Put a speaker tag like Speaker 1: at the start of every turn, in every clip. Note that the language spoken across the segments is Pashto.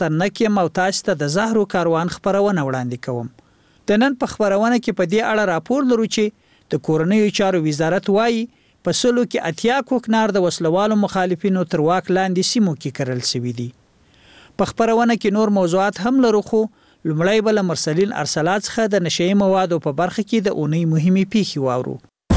Speaker 1: ترنکیم او تاسو ته د زهرو کاروان خبرونه وړاندې کوم. د نن په خبرونه کې په دې اړه راپور لرو چې د کورنیو چارو وزارت وایي په سلو کې 80 کوکنار د وسلوالو مخالفینو تر واک لاندې سیمو کې کرل شوي دي. په خبرونه کې نور موضوعات هم لرو خو لومړی بل مرسلین ارسلات څخه د نشئی موادو په برخه کې د اونۍ مهمه پیښې واورو.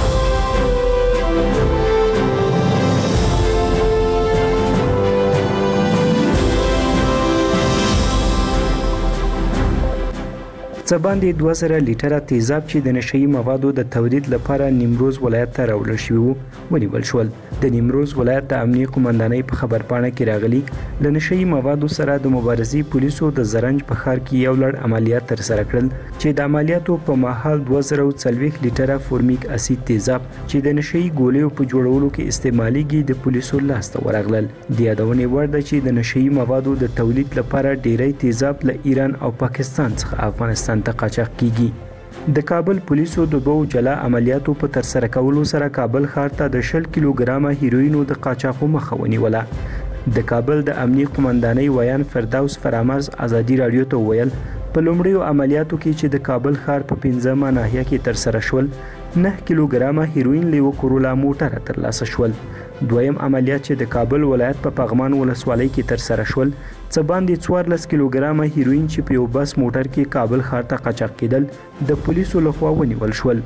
Speaker 2: څه باندې 2000 لیټره تیزاب چې د نشئی موادو د تولید لپاره نیمروز ولایت ته راوړل شوی وو ونیول شول. د نیمروز ولایت د امنیه قومندانۍ په خبرپاڼه کې راغلي د نشئی موادو سره د مبارزې پولیسو د زرنج په ښار کې یو لړ عملیات ترسره کړل چې د عملیاتو په مهال 2040 لیټره فورمیک اسید تیزاب چې د نشئی ګولیو په جوړولو کې استعمالېږي د پولیسو لاسته ورغلل. د یادونې وړ ده چې د نشئی موادو د تولید لپاره ډیری تیزاب له ایران او پاکستان څخه افغانستان ته قاچاق کیږي. د کابل پولیسو د 2 جلا عملیاتو په ترسره کولو سره کابل ښار ته د 10 کیلوګرامه هیروینو د قاچاقو مخه ونیوله. د کابل د امنیه قومندانۍ ویان فردوس فرامرز ازادي رادیو ته ویل په لومړیو عملیاتو کې چې د کابل ښار په 15 ناحیه کې ترسره شول 9 کیلوګرامه هیروین له یو کورولا موټر ترلاسه شول. دویم عملیات چې د کابل ولایت په پغمان ولسوالۍ کې ترسره شول څه باندې 14 کیلوګرامه هیروین چې په یو بس موټر کې کابل ښار ته قاچاق کېدل د پولیسو لخوا ونیول شول.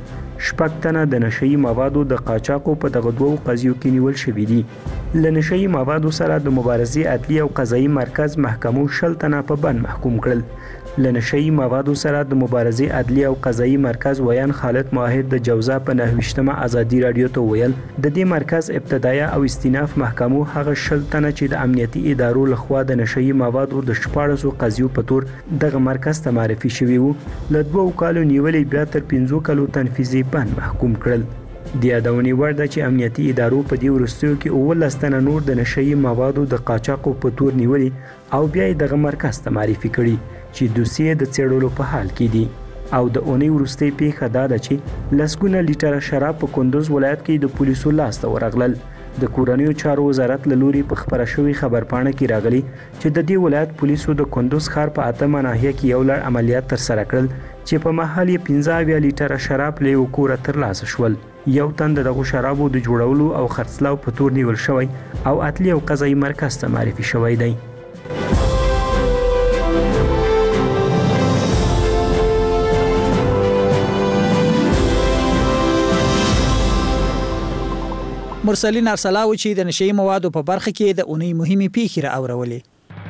Speaker 2: 6 تنه د نشئی موادو د قاچاقو په دغه دوو قضیو کې نیول شوي دي. له نشئی موادو سره د مبارزې عدلي او قضایي مرکز محکمو 10 تنه په بند محکوم کړل. له نشئی موادو سره د مبارزې عدلي او قضایي مرکز ویان خالد ماهر د جوزا په 29مه ازادي رادیو ته ویل د دې مرکز ابتدایه او استیناف محکمو هغه 10 تنه چې د امنیتي ادارو لخوا د نشئی موادو د 14 قضیو په تور دغه مرکز ته معرفي شوي وو له 2 کالو نیولې بیا تر 5 کالو تنفیذي بند محکوم کړل. د یادونې وړ ده چې امنیتي ادارو په دې وروستیو کې 19 تنه نور د نشئی موادو د قاچاقو په تور نیولې او بیا یې دغه مرکز ته معرفي کړي چې دوسیې د څېړلو په حال کې دي. او د اونۍ وروستۍ پیښه دا ده چې لسګونه لیټره شراب په کندوز ولایت کې د پولیسو لاسته ورغلل. د کورنیو چارو وزارت له لوري په خبره شوې خبرپاڼه کې راغلي چې د دې ولایت پولیسو د کندوز ښار په 8مه ناحیه کې یو لړ عملیات ترسره کړل چې په محل یې 15 لیټره شراب له یو کوره ترلاسه شول. یو تن دغه شرابو د جوړولو او خرڅلاو په تور نیول شوی او عدلي او قضایي مرکز ته معرفي شوی دی.
Speaker 1: مرسلین ارسلاو چې د نشئی موادو په برخه کې د اونۍ مهمه پیښې را اورولې.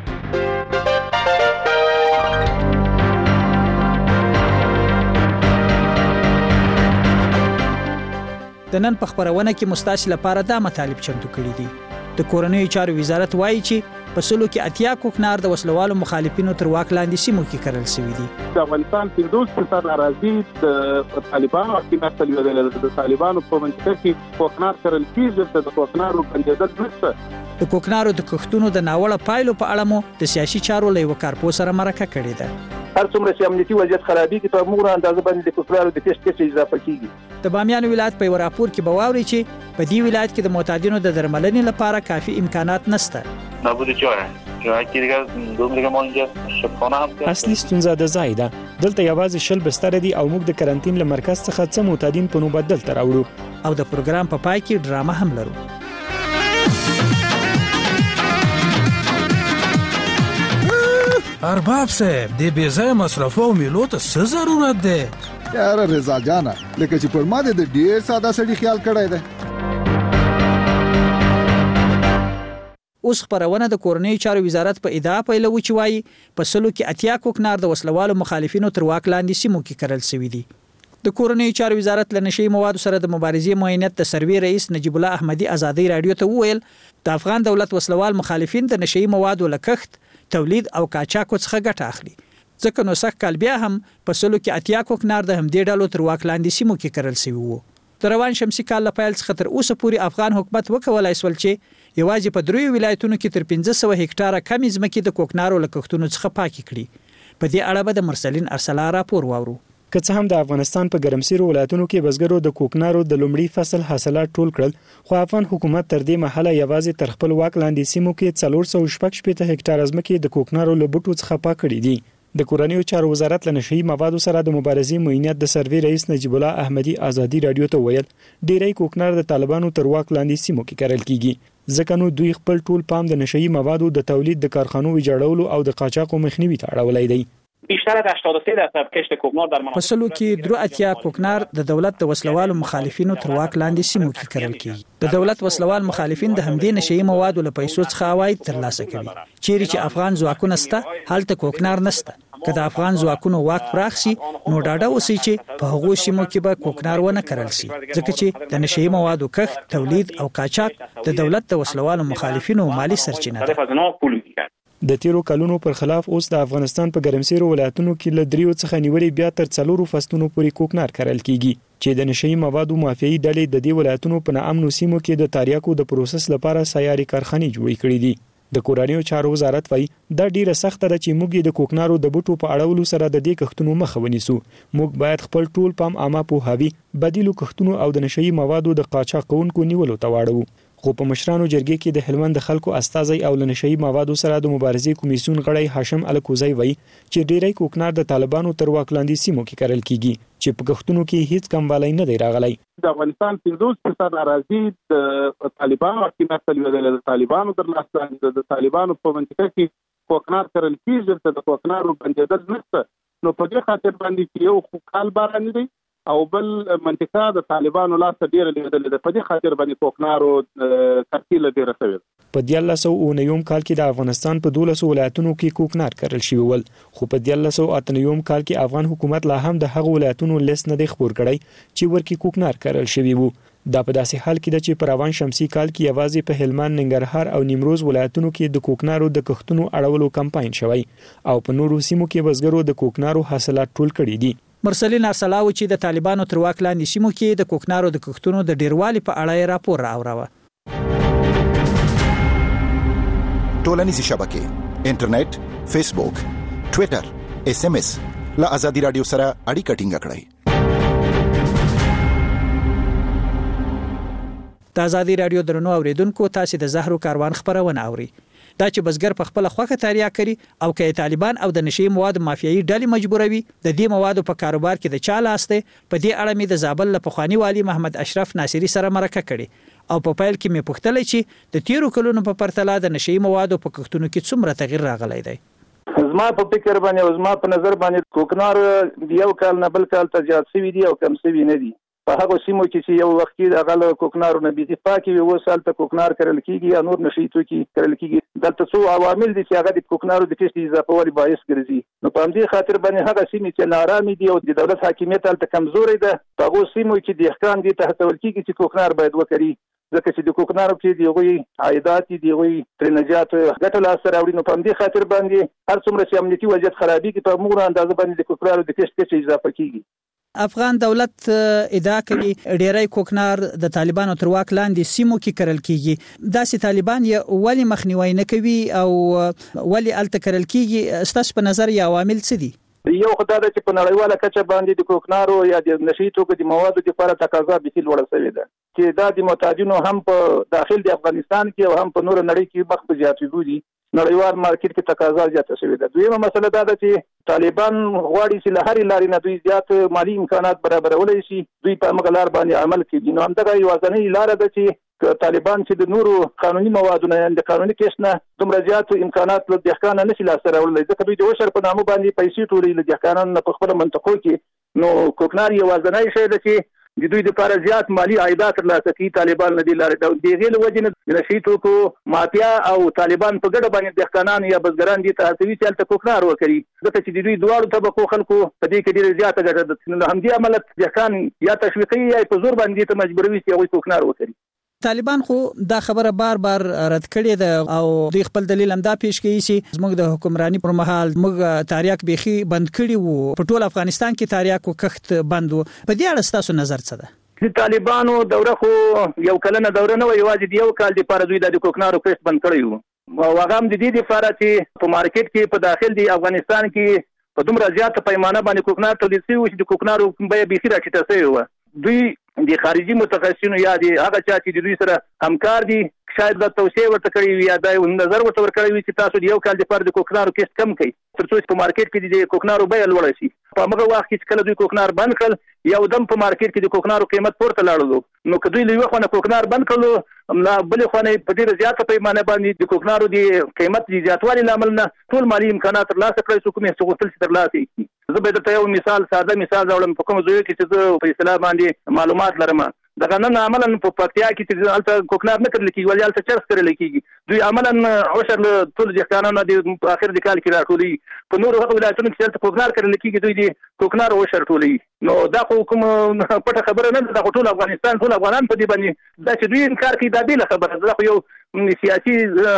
Speaker 1: د نن په خبرونه کې مستاسل لپاره دا مطالب چمتو کړي دي. د کورنیو چارو وزارت وایي چې په سلو کې 80 کوکنار د وسلوالو مخالفینو تر واک لاندې سیمو کې کرل شوي دي.
Speaker 3: د افغانستان 15% اراضي د طالبانو او د طالبانو په منځ کې کوکنار کرل کیږي. د کوکنارو بندیدل نشته.
Speaker 1: د کوکنارو د کښتونو د ناوړه پایلو په اړه مو د سیاسي چارو له یو کارپو سره مرکه کړې ده.
Speaker 4: هر څومره چې امنیتي وضعیت خرابېږي په موږ اندازه باندې د کوکنارو د پیش کیسې اضافه کیږي.
Speaker 1: د بامیان ولایت په یو راپور کې به واوري چې په دې ولایت کې د معتادینو د درملنې لپاره کافي امکانات نشته.
Speaker 2: اصلي ستونزه د ځای ده. دلته یوازې 20 بستر دي او موږ د کرنټین له مرکز څخه څه معتادین په نوبت دلته راوړو.
Speaker 1: او د پروګرام په پای کې ډرامه هم لرو.
Speaker 5: ارباب صاحب د بې ځای مصرفو او میلو ته څه ضرورت دی؟
Speaker 6: یاره رضا جانا لکه چې پر ما د ډیر ساده سړي خیال کړی دی.
Speaker 1: اوس خبرونه د کورنیو چارو وزارت په ادعا پیلوي چې وایي په سلو کې 80 کوکنار د وسلوالو مخالفینو تر واک لاندې سیمو کې کرل شوي دي. د کورنیو چارو وزارت له نشئی موادو سره د مبارزې معاونیت د سروي رئیس نجیب الله احمدي ازادي رادیو ته وویل د افغان دولت وسلوال مخالفین د نشئی موادو له کښت تولید او قاچاقو څخه ګټه اخلي. ځکه نو سخت کال بیا هم په سلو کې 80 کوکنار د همدې ډلو تر واک لاندې سیمو کې کرل شوي وو. د روان شمسي کال له پیل څخه تر اوسه پورې افغان حکومت وکولای شول چې یوازې په 3 ولایتونو کې تر 1500 هکټاره کمې ځمکې د کوکنارو له کښتونو څخه پاکې کړي. په دې اړه به د مرسلین ارسلا راپور واورو.
Speaker 2: که څه هم د افغانستان په ګرمسیرو ولایتونو کې بزګرو د کوکنارو د لومړي فصل حاصلات ټول کړل، خو افغان حکومت تر دې مهاله یوازې تر خپل واک لاندې سیمو کې 416 هکټار ځمکې د کوکنارو له بوټو څخه پاک کړې دي. د کورنیو چارو وزارت له نشئی موادو سره د مبارزې معینیت د سروې رئیس نجیب الله احمدي ازادي رادیو ته ویل ډیری کوکنار د طالبانو تر واک لاندې سیمو کې کرل کیږي، ځکه نو دوی خپل ټول پام د نشئی موادو د تولید د کارخانو ویجاړولو او د قاچاقو مخنیوي ته اړولای دی.
Speaker 7: بیشتر از 83% کشت کوکنار در
Speaker 1: مناطق فصلو کې درو اتیا کوکنار د دولت د وسلوالو مخالفینو تر واک لاندې سیمو کې کرل کیږي. د دولت وسلوال مخالفین د همدې نشئی موادو له پیسو څخه عواید ترلاسه کوي. چیرې چې افغان ځواکونه سته هلته کوکنار نشته. که د افغان ځواکونو واک پراخ شي نو ډاډه اوسئ چې په هغو سیمو کې به کوکنار ونه کرل شي، ځکه چې د نشئی موادو کښت، تولید او قاچاق د دولت د وسلوالو مخالفینو مالی سرچینه ده.
Speaker 2: د تیرو کلونو پر خلاف اوس د افغانستان په ګرمسیرو ولایتونو کې له 3 څخه نیولې بیا تر 4 فصلونو پورې کوکنار کرل کیږي، چې د نشئی موادو مافیایي ډلې د دې ولایتونو په ناامنو سیمو کې د تاریاکو د پروسس لپاره سیاري کارخانې جوړې کړې دي. د کورنیو چارو وزارت وايي دا ډیره سخته ده چې موږ د کوکنارو د بوټو په اړولو سره د دې کښتونو مخه ونیسو. موږ باید خپل ټول پام عامه پوهاوی، بدیلو کښتونو او د نشئی موادو د قاچاق کوونکو نیولو ته واړو. خو په مشرانو جرګې کې د هلمند د خلکو استازي او لنشئی موادو سره د مبارزې کمیسیون غړی هاشم الکوزی وایي چې ډیری کوکنار د طالبانو تر واک لاندې سیمو کې کرل کیږي، چې په کښتونو کې هیڅ کموالی نه دی راغلی.
Speaker 3: د افغانستان 50% اراضي د طالبانو حکومت تلویدل، د طالبانو تر لاس لاندې، د طالبانو په منطقه کې کوکنار کرل کیږي، ته د کوکنارو بندیدل نشته. نو په دې خاطر باندې چې یو کال باران دی او بل منطقه د طالبانو لاس ډیره لیدل ده، په دې خاطر باندې کوکنارو ترکیل ډیره شوی.
Speaker 2: په 1999 کال کې د افغانستان په 12 ولایتونو کې کوکنار کرل شوی ول، خو په 1998 کال کې افغان حکومت لا هم د هغو ولایتونو لیست نه دی خبر کړی چې ورکی کوکنار کرل شوی وو. دا په داسې حال کې ده چې په روان شمسي کال کې یوازې په هلمند، ننګرهار او نیمروز ولایتونو کې د کوکنارو د کښتونو اړولو کمپاین شوی او په نورو سیمو کې بزګرو د کوکنارو حاصلات ټول کړي دي.
Speaker 1: مرسلین ارسلاو چې د طالبانو تر واک لاندې سیمو کې د کوکنارو د کښتونو د ډیروالي په اړه راپور راوړاوه.
Speaker 8: ټولنیزې شبکې، انټرنیټ، فیسبوک، ټوئیټر، SMS له آزادي رادیو سره اړیکه ټینګه کړئ.
Speaker 1: د آزادي رادیو درنو اوریدونکو، تاسو د زهرو کاروان خبرونه اوري. دا چې بزګر په خپل خوخه تریا کوي او کې طالبان او د نشئی مواد مافیایي ډلې مجبوروي د دې موادو په کاروبار کې د چا لاسته. په دې اړه مې د زابل له پخوانی والی محمد اشرف ناصری سره مرکه کړې او په پیل کې مې پوښتل چې د تیرو کلونو په پرتله د نشئی موادو په کښتونو کې څومره تغیر راغلی دی.
Speaker 4: زما په فکر باندې او زما په نظر باندې کوکنار یو کال نه بل کال ته زیات شوي دي او کم شوي نه دي. په هغه سیمو کې یو وخت کې د غل کوکنارو نه بيځي پاکي وي، وسال ته کوکنار کرل کیږي یا نور نشئی توکي کرل کیږي. دلته څو عوامل دي چې هغه د کوکنارو د کیسې اضافه والی باعث ګرځي. نو په همدې خاطر باندې هغه سیمې چې نارامي دي او د دولت حاکمیت هلته کمزوري ده، په هغو سیمو کې دهقان دي ته هڅول کیږي چې کوکنار باید وکړي، ځکه چې د کوکنارو کې د هغوی عایدات دي، د هغوی ترې نجات ګټه لاسته راوړي. نو په همدې خاطر باندې هر څومره چې امنیتي وضعیت خرابېږي په همغومره اندازه باندې د کوکنارو د کښت کچه اضافه کیږي.
Speaker 1: افغان دولت ادعا کوي ډیری کوکنار د طالبانو تر واک لاندې سیمو کې کرل کیږي. داسې طالبان یې ولی مخنیوي نه کوي او ولی الته کرل کیږي؟ ستاسو په نظر یې عوامل څه دي؟
Speaker 4: یو خدای د چې په نړیواله کچه باندې د کوکنارو یا د نشئی توکو د موادو لپاره تقاضا به لوړه شوې ده، چې دا د معتادینو هم په داخل د افغانستان کې او هم په نور نړۍ کې مخ په زیاتېدو دي. نړیوال مارکیټ کې تقاضا زیاته شوې ده. دویمه مسله دا ده چې طالبان غواړي چې له هرې لارې نه دوی زیات مالی امکانات برابرولی شي، دوی په همغه لار باندې عمل کوي. نو همدغه یوازینۍ لاره ده چې طالبان چې د نورو قانوني موادو نه د قانوني کښت نه دومره زیات امکانات له دهقانه نشي لاسته راوړلی، ځکه دوی د عشر په نامه باندې پیسې ټولوي له دهقانانو نه په خپله منطقو کې. نو کوکنار یوازینی شی ده چې د دوی لپاره زیات مالی عایدات ترلاسه کوي. طالبان له دې لارې د هغې له وجې نه د نشئی توکو مافیا او طالبان په ګډه باندې دهقانان یا بزګران دې ته هڅوي چې هلته کوکنار وکړي، ځکه چې د دوی دواړو طبقو خلکو په دې کې ډېره زیاته ګټه ده. نو همدې امله دهقان یا تشویقوي یا په زور باندې ته مجبوروي چې هغوی کوکنار وکړي.
Speaker 1: طالبان خو دا خبره بار بار رد کړې ده او دوی خپل دلیل هم دا پیش کوي چې زموږ د حکمرانی پر مهال موږ تاریاک بیخي بند کړي وو، په ټول افغانستان کې تاریاک او کښت بند وو. په دې اړه ستاسو نظر څه ده؟
Speaker 4: د طالبانو دوره خو یو کلنه دوره نه وه، یوازې د یو کال دپاره دوی د کوکنارو کښت بند کړی وو او هغه هم د دې دپاره چې په مارکیټ کې په داخل د افغانستان کې په دومره زیاته پیمانه باندې کوکنار تولید شوی و چې د کوکنارو بیه بیخي راټیټه شوې وه. دوی د خارجي متخصصینو یا د هغه چا چې د دوی سره همکار دي شاید د توصیه ورته کړی وي یا د نظر ورته ورکړی وي چې تاسو د یو کال لپاره د کوکنارو کیست کم کړئ تر څو په مارکیټ کې د کوکنارو بیه لوړه شي. په هغه وخت کې چې کله دوی کوکنار بند کړل یو دم په مارکیټ کې د کوکنارو قیمت پورته لاړلو. نو که دوی له یوه خوا کوکنار بند کړلو بلې خوا نه په ډېره زیاته پیمانه باندې د کوکنارو د قیمت د زیاتوالي له امله نه ټول مالي امکانات ترلاسه کړی څو کوم یې غوښتل چې ترلاسه کړي. زه به درته یو ساده مثال راوړم. په کوم ځای کې چې زه په اصطلاح باندې معلومات لرم دغه نن عملاً په پکتیا کې چې هلته کوکنار نه کرل کېږي ولې هلته چرس کرل کېږي. دوی عملاً عشر ټول دهقانانو د اخر د کال کې راټولوي. په نورو هغو ولایتونو کې چې هلته کوکنار کرل کېږي دوی د کوکنار عشر ټولوي. نو دا خو کوم پټه خبره نه ده. دا خو ټول افغانستان ټول افغانان په دې باندې دا چې دوی انکار کوي دا بېله خبره ده. دا خو یو سیاسي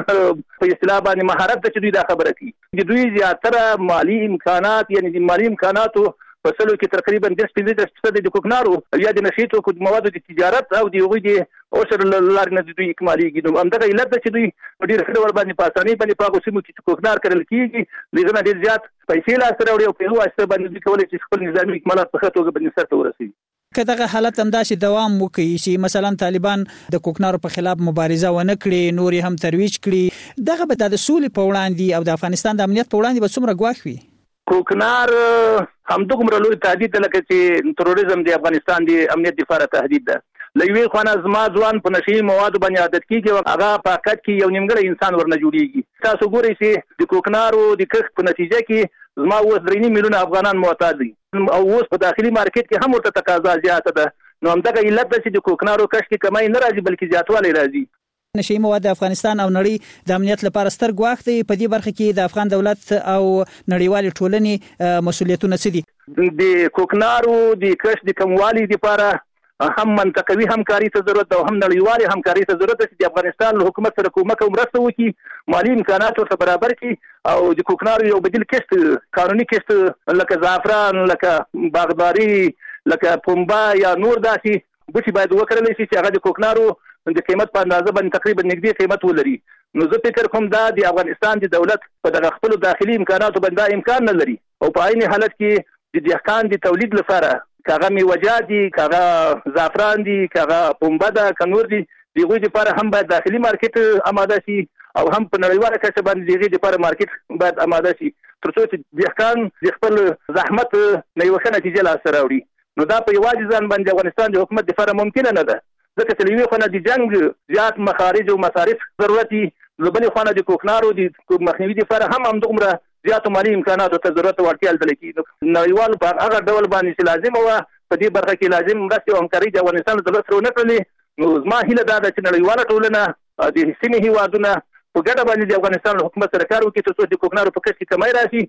Speaker 4: په اصطلاح باندې مهارت ده چې دوی دا خبره کوي. د دوی زیاتره مالي امکانات یعنې د مالي امکاناتو په سلو کې تقریبا 10-15% د کوکنارو یا د نشي توکو د موادو د تجارت او د هغوی د عشر لارې نه دوی اکمالېږي. نو همدغه علت ده چې دوی په ډېر ښه ډول باندې په اسانۍ باندې په هغو سیمو کې چې کوکنار کرل کېږي د هغه نه ډېر زیات پیسې لاسته راوړي او په هغو واسطه باندې دوی کولی شي خپل نظامي اکمالات په ښه توګه باندې سرته ورسوي.
Speaker 1: که دغه حالت همداسې دوام وکړي چې مثلا طالبان د کوکنارو په خلاف مبارزه ونه کړي نور هم ترویج کړي دغه به د سولې په وړاندې او د افغانستان د امنیت په وړاندې به څومره ګواښ وي؟
Speaker 4: کوکنار همدغومره لوی تهدید ده لکه چې تروریزم د افغانستان د امنیت دپاره تهدید ده. له یوې خوا نه زما ځوان په نشهیي موادو باندې عادت کېږي او هغه په حقیقت کې یو نیمګړی انسان ورنه جوړېږي. تاسو ګورئ چې د کوکنارو د کښت په نتیجه کې زما اوس 3.5 میلیونه افغانان معتاد دي او اوس په داخلي مارکیټ کې هم ورته تقاضا زیاته ده. نو همدغه علت ده چې د کوکنارو کښت کې کمای نه راځي بلکې زیاتوالی راځي.
Speaker 1: نشي مواد د افغانستان او نړۍ د امنیت لپاره ستر ګواښ دی. په دې برخه کې د افغان دولت او نړیوال ټولنې مسؤلیتونه څه دي؟
Speaker 4: د کوکنارو د کښت د کموالي لپاره هم منطقوي همکاري ته ضرورت او هم نړیوالي همکاري ته ضرورت ده چې د افغانستان له حکومت سره کومک او مرسته وکړي مالي امکانات ورته برابر کړي او د کوکنارو یو بدیل کښت قانوني کښت لکه زعفران لکه باغداري لکه پنبه یا نور داسې بوټي باید وکرلی شي چې هغه د کوکنارو د قیمت په اندازه باندې تقریبا نږدې قیمت ولري. نو زه فکر کوم دا د افغانستان د دولت په دغه خپلو داخلي امکاناتو باندې دا امکان نه لري او په عین حالت کې د دهقان د تولید لپاره که هغه میوه‌جات دي که هغه زعفران دي که هغه پنبه ده که نور دي د هغوی لپاره هم باید داخلي مارکیټ آماده شي او هم په نړیواله کچه باندې د هغې لپاره مارکیټ باید آماده شي تر څو چې دهقان د خپل زحمت نه یوه ښه نتیجه لاسته راوړي. نو دا په یوازې ځان باندې افغانستان د حکومت لپاره ممکنه نه ده ځکه چې له یوې خوا نه د جنګ زیات مخارج او مصارف ضرورت دي له بلې خوا نه د کوکنارو د مخنیوي لپاره هم همدومره زیاتو مالي امکاناتو ته ضرورت او اړتیا لیدل کېږي. نړیوالو په هغه ډول باندې چې لازمه وه په دې برخه کې لازم مرستې او همکاري د افغانستان له دولت سره ونه کړلې. نو زما هیله دا ده چې نړیواله ټولنه د سیمې هېوادونه په ګډه باندې د افغانستان له حکومت سره کار وکړي تر څو د کوکنارو په کښت کې کمی راشي.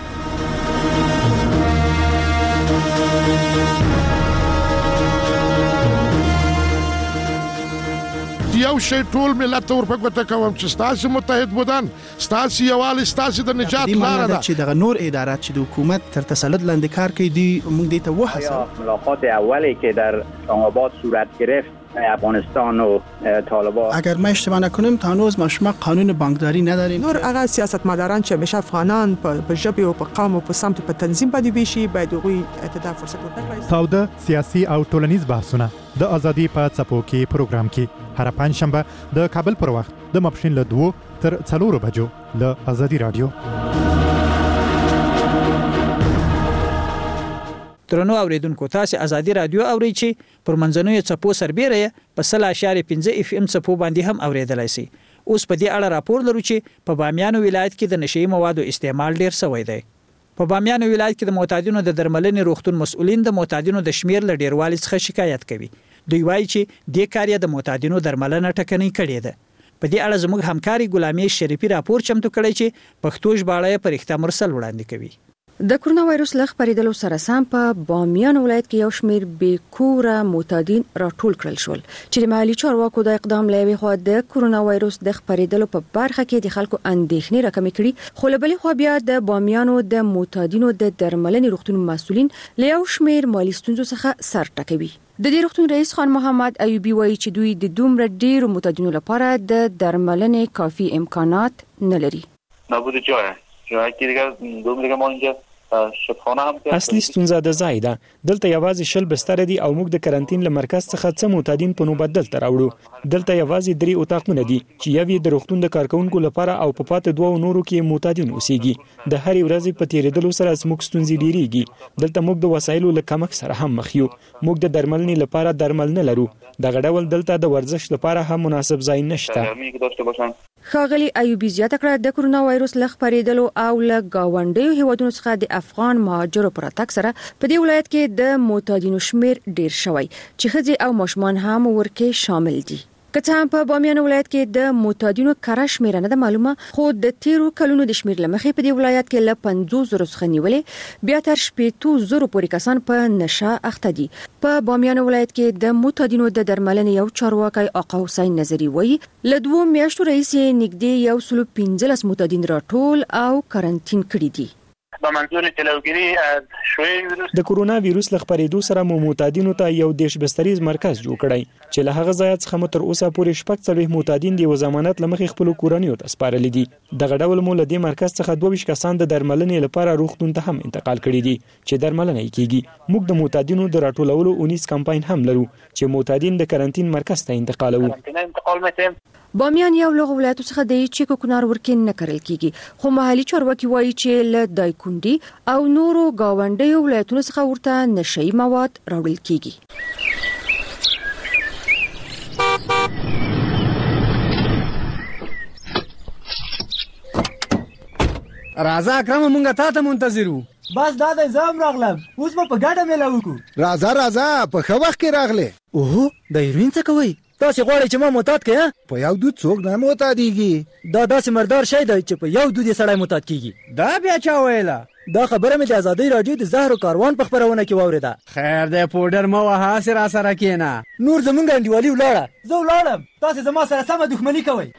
Speaker 9: یو شی ټول ملت ته ورپګوته کوم چې ستاسو متحد بودن ستاسو یووالی ستاسو د نجات لاره ده
Speaker 10: چې دغه نور ادارات چې د حکومت تر تسلط لاندې کار کوي دی موږ دې ته وحصل.
Speaker 11: ملاقات اولی که در اسلام‌آباد صورت گرفت افغانستان و طالبان
Speaker 10: اگر ما اشتباه نکنیم تا هنوز ما شما قانون بانکداری نداریم.
Speaker 12: نور هغه سیاستمداران چې همیشه افغانان په ژبه او په قوم او په سمت په تنظیم باندې ویشي باید هغوی ته فرصت ورکړي.
Speaker 13: تاوده سیاسي او ټولنیز بحثونه د ازادي په څپو کې پروګرام کې هر پنځشنبه د کابل پر وخت د ماپښین له 2 تر 4 بجو له ازادي رادیو.
Speaker 1: درنو اوریدونکو تاسو ازادي رادیو اورئ چې پر منځنوي څپو سربېره په 0.5 اف ام څپو باندې هم اوریدلای شي. اوس په دې اړه راپور لرو چې په بامیان ولایت کې د نشئی موادو استعمال ډیر شوی دی. په بامیان ولایت کې د معتادینو د درملنې روغتون مسؤلین د معتادینو د شمیر له ډیروالي څخه شکایت کوي. دوی وایي چې د کاریه د معتادینو درملنه ټکنۍ کړې ده. په دې اړه زموږ همکاري ګلامي شریفي راپور چمتو کړی چې پښتو ژباړه پر اختیار مرسل وړاندې کوي.
Speaker 14: د کرونا وایروس له خپرېدلو سره سم په بامیان ولایت کې یو شمېر بیکوره معتادین راټول کړل شول چې د محلي چارواکو د اقدام له یوې خوا د کرونا وایروس د خپرېدلو په برخه کې د خلکو اندېښنې راکمې کړي خو له بلې خوا بیا د بامیانو د معتادینو د درملنې روغتون مسؤلین له یو شمېر مالي ستونزو څخه سر ټکوي. د دې روغتون رئیس خان محمد ایوبی وایي چې دوی د دومره ډیرو معتادینو لپاره د درملنې کافي امکانات نه لري.
Speaker 15: نبوده جایی که دیگر دوم دیگه ما اینجا شفخانه هم کې
Speaker 2: اصلي ستونزه د ځای ده. دلته یوازې 10 بستر دي او موږ د کرنټین له مرکز څخه څه معتادین په نوبت دلته راوړو. دلته یوازې 3 اتاقونه دي چې یوې د روغتون د کارکونکو لپاره او په پاتې 2 نورو کې معتادین اوسېږي. د هرې ورځې په تیریدلو سره زموږ ستونزې ډېریږي. دلته موږ د وسایلو له کمښت سره هم مخ یو. موږ د درملنې لپاره درمل نه لرو. دغه ډول دلته د ورزش لپاره هم مناسب ځای نشته.
Speaker 14: ښاغلي ایوبي زیاته کړه د کرونا وایروس له خپرېدلو او له ګاونډیو هیوادونو څخه د افغان مهاجرو پر تک سره په دې ولایت کې د معتادینو شمیر ډیر شوی چې ښځې او ماشومان هم ورکه شامل دي. کته هم په بامیان ولایت کې د معتادینو کره شمیر نه د معلومه، خو د تیرو کلونو د شمیر لمخې په دې ولایت کې له 50 څخه نیولې بیا تر 80 پورې کسان په نشه اخته دي. په بامیان ولایت کې د معتادینو د درملنې یو چارواکي آقا حسین نظری وایي له 2 میاشتو راهیسې نږدې 115 معتادین راټول او کرنټین کړي دي.
Speaker 15: با منظور جلوگیری از شیوع ویروس
Speaker 2: د کرونا ویروس له خپرېدو سره معتادینو ته یو دیش بستریز مرکز جوړ کړی چې له هغه ځای څخه متر اوسه پورې 40 معتادین دی ضمانت لمخې خپل کورنیو ته سپارل دي. دغه ډول مو له دې مرکز څخه 22 کسان د درملنې لپاره روغتون ته هم انتقال کړي دي چې درملنه کیږي. موږ د معتادینو د راټولولو 19 کمپاین هم لرو چې معتادین د کرنټین مرکز ته انتقالوي.
Speaker 14: بامیان یو له ولایتو څخه دی چې کوکنار ورکین نه کړل کیږي، خو محلي چارواکي وایي چې له دایکوندي او نورو گاونډیو ولایتونو څخه ورته نشئی مواد راوړل کیږي.
Speaker 16: راځه اکرم مونږه تاسو منتظرو.
Speaker 17: بس دا د زم راغلم، اوس په ګډه مې لاوکو.
Speaker 6: راځه په خو وخت کې راغله.
Speaker 17: اوه د هیروین څه کوي؟ تاسو غواړئ چې ما معتاد کړئ؟
Speaker 6: په یو دود څوک نه معتادیږي.
Speaker 17: دا داسې مردار شی دی چې په یو دود یې سړی معتاد کیږي.
Speaker 16: دا بیا چا ویله؟
Speaker 17: دا خبره مې د ازادي رادیو د زهر کاروان په خبرونه کې واوریده.
Speaker 16: خیر دی پودر مو وها سره سره کینا.
Speaker 17: نور زمونږ انډیوالي ولاړه، زه ولاړم، تاسو زما سره سمه دښمنی کوئ.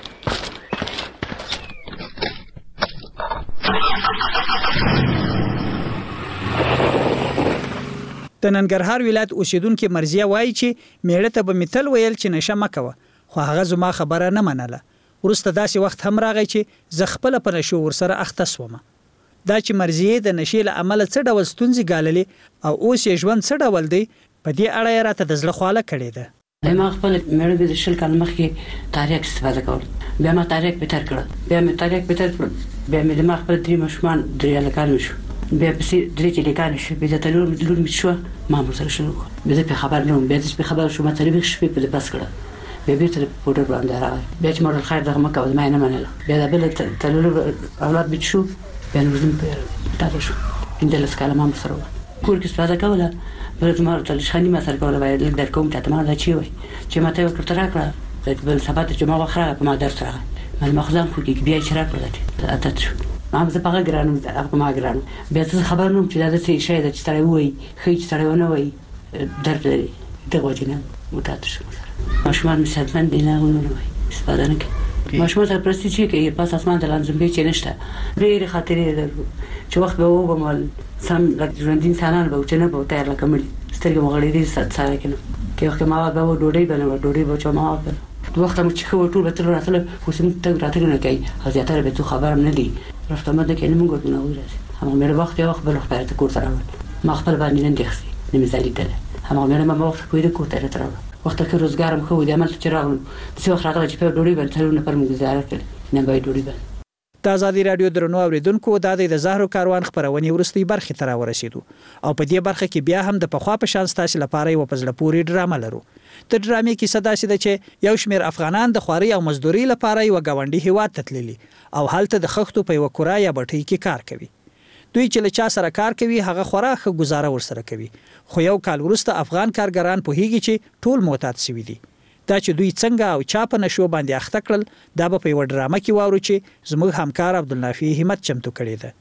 Speaker 1: د ننګرهار ولایت اوسیدونکو مرزیه وایي چې میړه ته به متل ویل چې نشه مکوه، خو هغه زما خبره نه منله. ورسته داسې وخت هم راغی چې زه خپل په نشو ورسره اخته سوم. دا چې مرزیه د نشې له عمله څه ډول ستونزې ګاللې او اوس یې ژوند څه ډول دی، په دې اړه یې راته د زړه خواله کړې ده.
Speaker 18: ما خپل میړه د شل کال مخکې تاریخ استفاده کول، بیا ما تاریخ بهتر کړ، بیا مې تاریخ بهتر کړ، بیا مې د خپل 3 ماشومان 3 الکان شو، بیا پسې 3 چې لیکان شو، بیا د تلور مې شو، ما مو سره شروع کړ. بیا په خبر نه، بیا چې خبر شو ما تلوي شپې په بس کړ، بیا بیرته په پودر باندې راغی، بیا چې مور الخير دغه مکه ما نه منله، بیا د بل تلور اولاد بچ شو، بیا نو زم په تاسو شو اندل سکاله ما سره کور کې استفاده کوله، بل ما ته شخنی ما سره کوله، وای در کوم ته ما دا چی وای چې ما ته ورته راکړه، بل سبات چې ما واخره په ما درس راغی، ما مخزن خو کې بیا چې راکړه اته شو. ما زه په ګرانم هغه ما ګرانم، بیا څه خبر نوم چې دا څه شی ده چې ترې وای خې چې ترې ونه وای درد لري دغه وجنه متات شو. ماشومان مسلمان دي نه وای استفاده نه کوي، ماشومان تر پرستی چې کې پاس اسمان د لانزم به چې نشته ډېر خاطرې ده چې وخت به وګمل سم ژوندین انسانان به چې نه به تیار لکمل سترګې مغړې دي سره کنه کې وخت ما به ډوډۍ بنو ډوډۍ به چې ما وخت مو چې خو ټول به تر راتله خو سم ته راتله نه کوي، حضرت به تو خبرم نه دي رفته مده کې نه مونږ نه وایي. هم مې وخت یو خبر خبره ته کور سره ما خپل باندې نه دخسي نه مثالي ده، هم مې ما وخت کوی د کور ته تر وخت کې روزګارم خو د عمل چې راغلم چې وخت راغلی چې په ډوډۍ باندې تلونه پر موږ گزارت نه به ډوډۍ باندې.
Speaker 1: د ازادي رادیو درنو اوریدونکو د زهرو کاروان خبرونه ورستي برخه تر ورسېدو او په دې برخه کې بیا هم د پخوا په شان ستاسو لپاره یو پزله پوری ډرامه لرو. د ډرامې کې صدا سي ده چې یو شمیر افغانان د خواري او مزدوري لپاره یو غونډي هیواد تتللي او حالت د خښتو په یو کورا یا بټي کې کار کوي. دوی چې له چا سره کار کوي هغه خوراخه گزاره ورسره کوي، خو یو کال وروسته افغان کارګران په هیږي چې ټول معتاد شوي دي. دا چې دوی څنګه او چا په نشو باندې اخته کړل دا په یو ډرامه کې واورو چې زموږ همکار عبدالنافي همت چمتو کړی ده.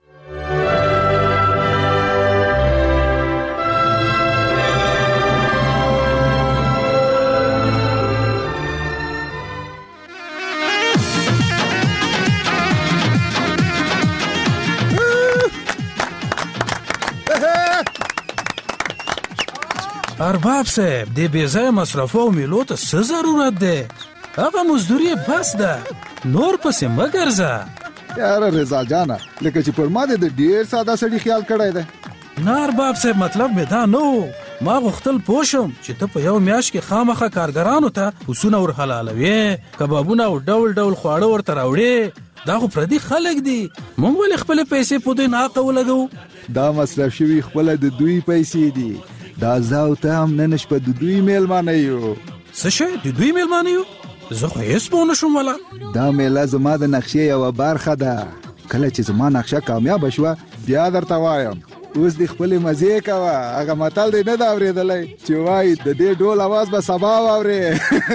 Speaker 5: ارباب صاحب د بیځای مصرفو او میلو ته څه ضرورت ده؟ هغه مزدوري بس ده، نور پسې مګرځه.
Speaker 6: یاره رضا جانا لکه چې پر ما د ډیر ساده سړي خیال کړی دی.
Speaker 5: نه ارباب صاحب مطلب مې دا نه و. ما غوښتل پوه شم چې ته په یو میاشت کې خامخه کارګرانو ته پسونه ور حلالوې، کبابونه او ډول ډول خواړه ورته راوړې. دا خو پردي خلک دي، موږ ولې خپلې پیسې په دوی ناحقه ولګوو؟
Speaker 6: دا مصرف شوي خپله د دوی پیسې دي. دا زه او ته هم نن شپه د دوی میلمانه یو.
Speaker 5: څه شی د دوی میلمانه یو؟ زه خو هېڅ پوه نه شوم ولا.
Speaker 6: دا میله زما د نقشې یوه برخه ده. کله چې زما نقشه کامیابه شوه بیا درته وایم. اوس دې خپلې مزې کوه. هغه متل دی نه ده اورېدلی چې وایي د دې ډول اواز به سبا واورې.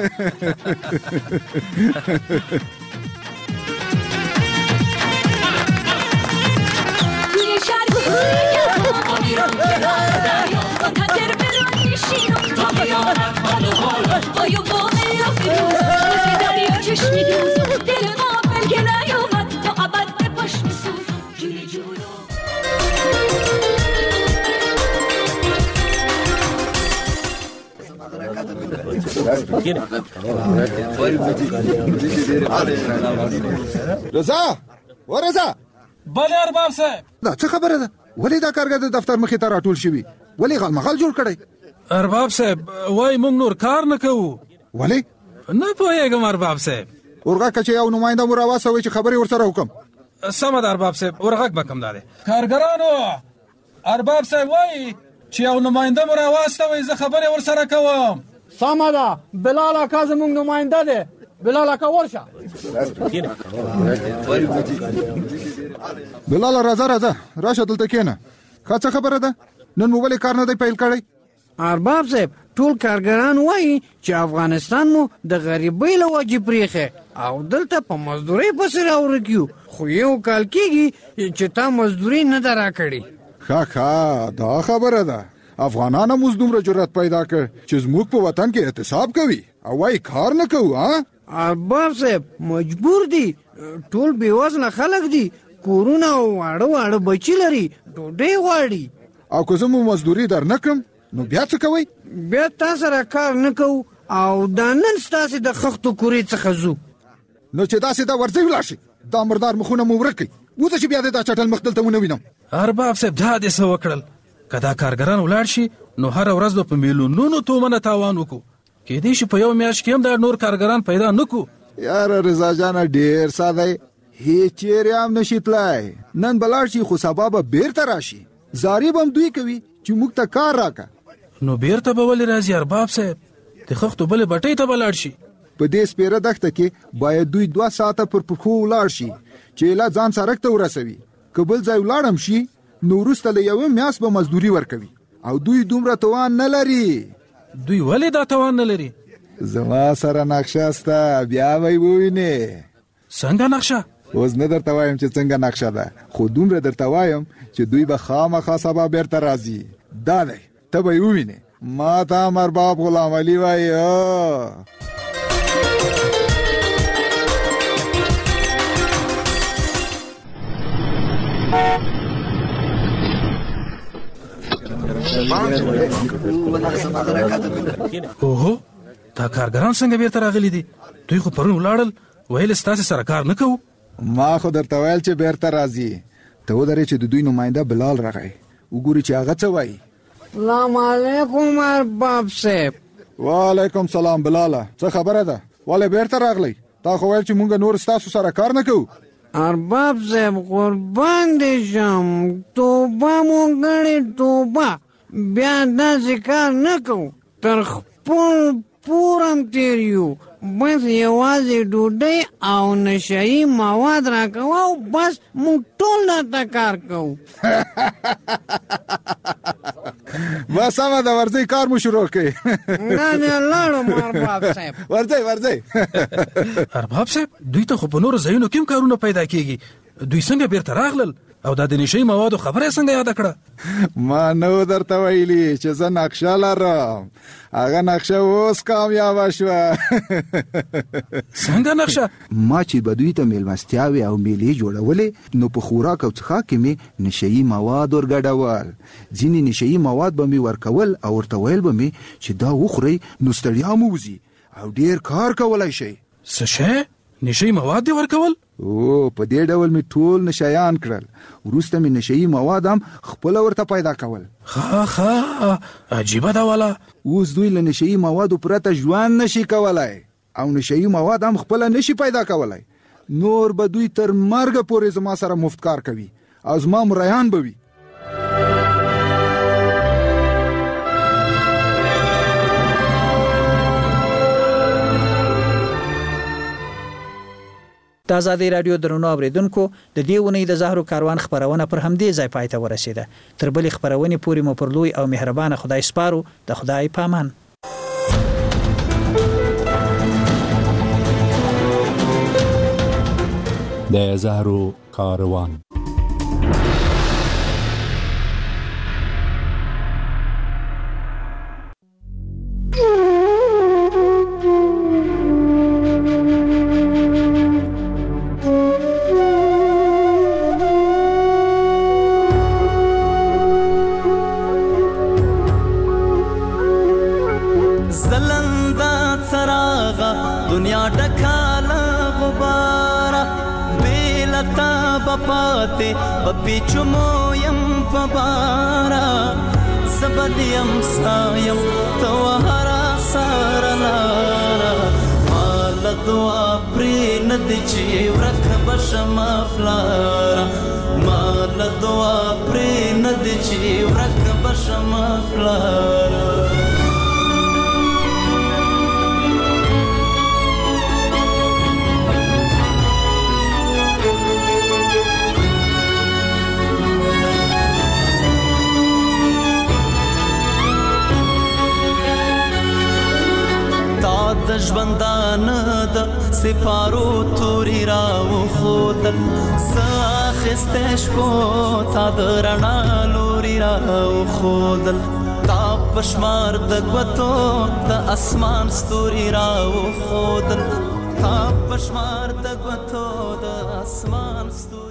Speaker 9: رضا ورضا
Speaker 5: بله ارباب صاحب.
Speaker 6: دا څه خبره ده؟ ولې دا کارګر د دفتر مخې ته راټول شوي؟ ولې غالمغال جوړ کړی؟
Speaker 5: ارباب صاحب وای موږ نور کار نه کوو.
Speaker 6: ولې؟
Speaker 5: نه پوهېږم ارباب صاحب.
Speaker 6: ورغه که چې یو نماینده مو راواستوئ چې خبرې ورسره وکړم.
Speaker 5: سمه ده ارباب صاحب ورغږ به کوم دا دی. کارګرانو ارباب صاحب وایي چې یو نماینده مو راواستوئ زه خبرې ورسره کوم.
Speaker 16: سمه ده بلال اکا زموږ نماینده دی. بلال اکا ورشه.
Speaker 6: بلال راځه راشه دلته کېنه. ښه څه خبره ده؟ نن مو ولې کار نه دی پیل کړی؟
Speaker 16: ارباب صاحب ټول کارګران وایي چې افغانستان مو د غریبۍ له وجې پریښی او دلته په مزدورۍ پسې راورک یو، خو یو کال کېږي چې تا مزدوري نه ده راکړې.
Speaker 6: ښه دا خبره ده. افغانان هم اوس دومره جرأت پیدا کړ چې زموږ په وطن کې احتساب کوي او وایي کار نه کوو.
Speaker 16: ارباب صاحب مجبور دي، ټول بېوزله خلک دي، کورونه او واړه بچي لري، ډوډۍ غواړي.
Speaker 6: او که زه مو مزدوري در نه کړم نو بیا څه کوئ؟
Speaker 16: بیا تا سره کار نه کوو او دا نن ستاسې د خښتو کورې څخه ځو.
Speaker 6: نو چې داسې دا ورځئ ولاړ شئ. دا مردار مخونه مو ورک کړئ. وځه چې بیا دې دا چټل مخ دلته ونه وینم.
Speaker 5: ارباب صاحب دا دې څه وکړل؟ که دا کارګران ولاړ شي نو هره ورځ به په میلیونونو تومنه تاوان وکړو. کېدای شي په یو میاشت کې هم دا نور کارګران پیدا نه کړو.
Speaker 6: یاره رضا جانه ډېر ساده هیڅ چیرې هم نشي تلای. نن به لاړ شي خو سبا به بیرته راشي. زاري به هم دوی کوي چې موږ ته کار راکړه.
Speaker 5: نو بیرته به ولې راځي ارباب صاحب؟ د خښتو بلې بټۍ ته به لاړ شي.
Speaker 6: په دې سپېره دښته کې باید دوی 2 ساعته پر پښو ولاړ شي چې لا ځان سرک ته ورسوي. که بل ځای ولاړم شي نو وروسته له یوې میاشت به مزدوري ورکوي او دوی دومره توان نه لري.
Speaker 5: دوی ولې دا توان نه لري؟
Speaker 6: زما سره نقشه سته، بیا به یې ووینې.
Speaker 5: څنګه نقشه؟
Speaker 6: اوس نه درته وایم چې څنګه نقشه ده، خو دومره درته وایم چې دوی به خامخا سبا بیرته راځي. دا دی ته به یې ووینې. ما ته هم ارباب غلام علي وایي.
Speaker 5: اوهو دا کارګران څنګه بیرته راغلي دي؟ دوی خو پرون ولاړل ویل ستاسې سره کار نه کوو.
Speaker 6: ما خو درته ویل چې بیرته راځي. ته ودرې چې د دوی نماینده بلال راغی، وګوري چې هغه څه وایي.
Speaker 16: سلام علیکم ارباب صاحب.
Speaker 6: وعلیکم سلام بلاله، څه خبره ده؟ ولې بیرته راغلی؟ تا خو ویل چې مونږ نور ستاسو سره کار نه کوو.
Speaker 16: ارباب صاحب قربان دې شم، توبه مو کړې توبه، بیا داسې کار نه کوو. تر خپل پور هم تېر یو، بس یوازې ډوډۍ او نشهیي مواد راکوه او بس موږ ټول درته کار کوو.
Speaker 6: بس سمه ده، ورځئ کار مو شروع کړئ.
Speaker 16: نه لاړم ارباب صاحب.
Speaker 6: ورځئ.
Speaker 5: ارباب صاحب دوی ته خو په نورو ځایونو کې هم کارونه پیدا کېږي، دوی څنګه بیرته راغلل او دا د نشهیي موادو خبره څنګه یاده کړه؟
Speaker 6: ما نو درته ویلي چې زه نقشه لرم، هغه نقشه اوس کامیابه شوه.
Speaker 5: څنګه نقشه؟
Speaker 6: ما چې به دوی ته میلمستیاوې او میلې جوړولې نو په خوراک او څښاک کې مې نشهیي مواد ورګډول. ځینې نشهیي مواد به مې ورکول او ورته ویل به مې چې دا وخورئ نو ستړیا مو وځي او ډېر کار کولی شئ.
Speaker 5: څه شی؟ نشي مواد دې ورکول؟
Speaker 6: او په دې ډول می ټول نشایان کړل، وروسته می نشئی مواد هم خپل ورته پیدا کول.
Speaker 5: ها عجیبه دا والا.
Speaker 6: اوس دوی له نشئی موادو پرته ژوند نشي کولای او نشئی مواد هم خپل نشي پیدا کولای. نور به دوی تر مرګ پورې زما سره مفت کار کوي او زما مریان به وي.
Speaker 1: د آزادۍ راډیو درنو اوریدونکو د دې ونې د زهرو کاروان خبرونه پر همدې ځای پای ته ورسیده. تر بلې خبرونې پورې مو پر لوی او مهربانه خدای سپارو. د خدای پامان.
Speaker 19: د زهرو کاروان.
Speaker 20: دنیا ډکاله غباره بیلتا بپاته بپیچمو یم پبارا زبدیم سایم توهرا سارلارا مال دعا پری ندچی ورک بشم افلارا مال دعا پری ندچی ورک بشم افلارا. د ژوندانه د سپارو توري راو خودل ساخسته شپو تا د رڼا لوري راو خودل تا پشمار د غوتو د اسمان ستوري راو خودل تا پشمار د غوتو د اسمان ستوري